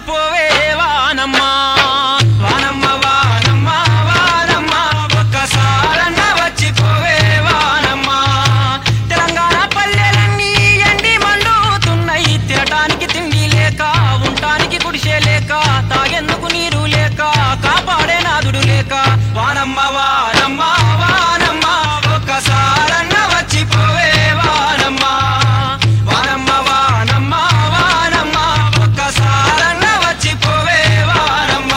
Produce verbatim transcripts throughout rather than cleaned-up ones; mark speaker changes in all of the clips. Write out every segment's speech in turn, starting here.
Speaker 1: వచ్చిపోవే వానమ్మ వానమ్మ వానమ్మ వానమ్మ ఒక్కసారన్న వచ్చిపోవే వానమ్మ తెలంగాణ పల్లెలన్నీ ఎండి మండుతున్నాయి తినటానికి తిండి లేక ఉండటానికి గుడిసె లేక తాగేందుకు నీరు లేక కాపాడే నాదుడు లేక వానమ్మ వానమ్మ వానమ్మ ఒక్కసారన్న వచ్చిపోవే వానమ్మ వానమ్మ వానమ్మ వానమ్మ ఒక్కసారన్న వచ్చిపోవే వానమ్మ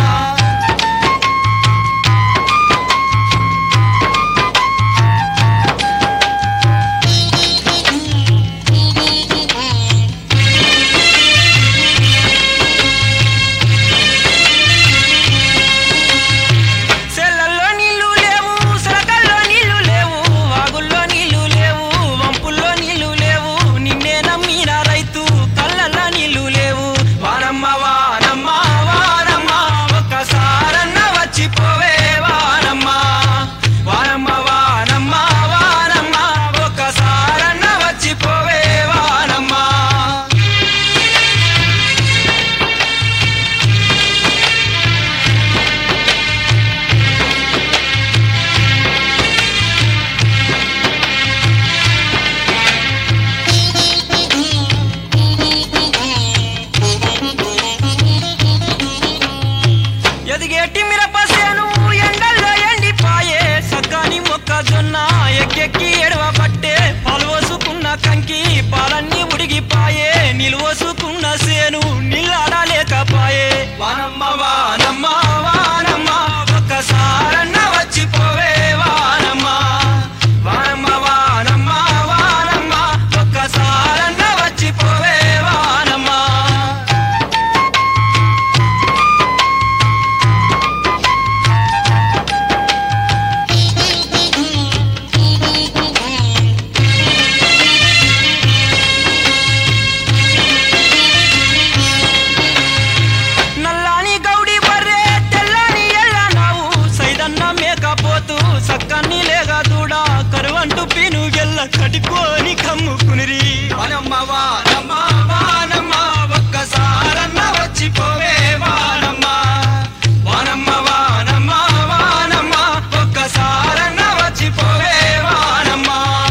Speaker 1: సెల్లల్లో నీళ్లు లేవు సరకల్లో నీళ్లు లేవు వాగుల్లో నీళ్లు లేవు వంపుల్లో నీళ్లు లేవు నిన్నే నమ్మిన రైతు కళ్ళల్లో నీళ్లు లేవు వానమ్మ వానమ్మ వానమ్మ ఒక్కసారన్న వచ్చిపోవే వానమ్మ వానమ్మ వానమ్మ వానమ్మ ఒక్కసారన్న వచ్చిపోవే వానమ్మ ఎదిగేటి మిరపసేను ఎండల్లో ఎండిపాయే సగ్గాని మొక్కజొన్న ఎక్కెక్కి ఎడవ పట్టే పాలు పోసుకున్న కంకి పాలన్నీ ఉడిగిపాయే నిలువసుకున్న సేను నిల్లాడలేకపాయే వానమ్మ వానమ్మ వానమ్మ ఒక్కసారన్న వచ్చిపోవే వానమ్మ వానమ్మ వానమ్మ వానమ్మ ఒక్కసారన్న వచ్చిపోవే వానమ్మ నల్లాని గౌడి బర్రె తెల్లని ఎల్ల నావు సైదన్న మేకపోతూ సక్కన్ని లేగా దూడ కరువంటు పీనుగెల్ల కట్టుకొని కమ్ముకునిరి వానమ్మ వానమ్మ వానమ్మ ఒక్కసారన్న వచ్చిపోవే వానమ్మ వానమ్మ వానమ్మ వానమ్మ ఒక్కసారన్న వచ్చిపోవే వానమ్మ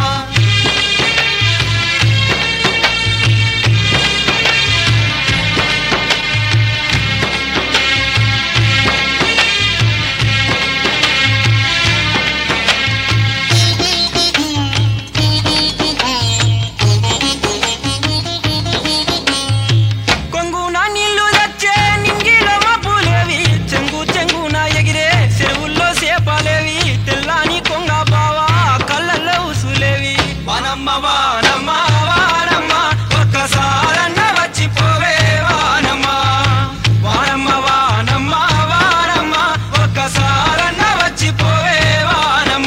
Speaker 1: కొంగున నీళ్లు తెచ్చే నింగిలో మబ్బులేవి చెంగు చెంగున ఎగిరే చెరువుల్లో చేపలేవి తెల్లాని కొంగ బావా కళ్ళల్లో ఉసులేవి వానమ్మ వానమ్మ వానమ్మ ఒక్కసారన్న వచ్చిపోవే వానమ్మ వానమ్మ వానమ్మ వానమ్మ ఒక్కసారన్న వచ్చిపోవే వానమ్మ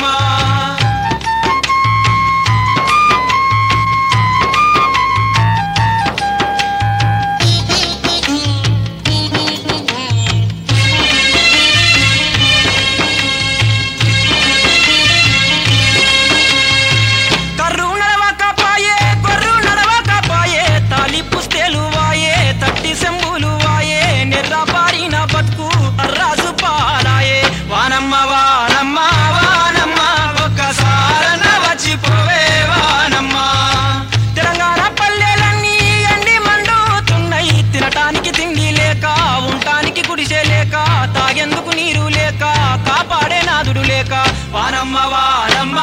Speaker 1: కర్రు నడవకపాయే కొర్రు నడవకపాయే తాలి పుస్తేలు వాయే తట్టి సెంబులు వాయే నెర్ర పారిన బతుకు అర్రాజు పారాయే వానమ్మ వానమ్మ వానమ్మ ఒక్కసారన్న వచ్చిపోవే వానమ్మ తెలంగాణ పల్లెలన్నీ ఎండి మండుతున్నాయి తినటానికి తిండి లేక ఉండటానికి గుడిసె లేక తాగేందుకు నీరు లేక కాపాడే నాదుడు లేక వానమ్మ వానమ్మ